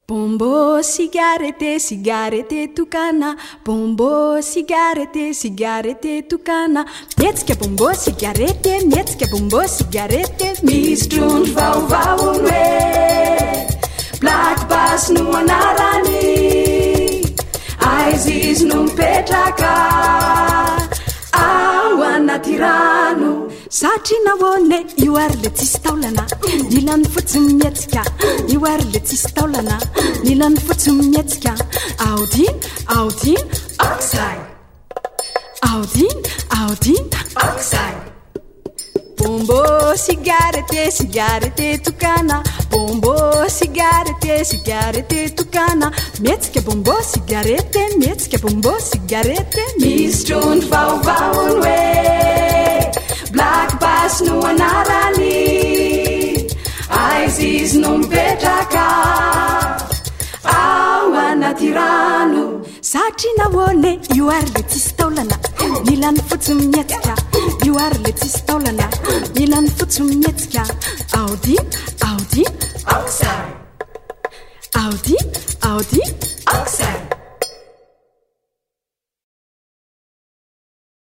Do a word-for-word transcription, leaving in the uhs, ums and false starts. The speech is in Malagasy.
Bombo, cigarette, cigarette, tukana. Bombo, cigarette, cigarette, tukana. Mietsika bombo, cigarette, mietsika bombo, cigarette. Misy trondro vaovao hoe Black Bass no anarany, aizy izy no mipetraka ao anaty rano. Satria nahoane io ary le tsisy taolana, ilany fotsiny mietsika. Io ary le tsisy taolana, ilany fotsiny mietsika. Aodina, aodina, oxide. Aodina, aodina, oxide. Bombo, cigarette, cigarette, tukana. Bombo, cigarette, cigarette, tukana. Mietsika bombo, cigarette, mietsika bombo, cigarette. Misy trondro vaovao hoe Black Bass no anarany, aizy izy no mipetraka ao anaty rano. Satria nahoane io ary le tsisy taolana, ilany fotsiny mietsika. Io ary le tsisy taolana, ilany fotsiny mietsika. Aodina, aodina, oxide. Aodina, aodina, oxide.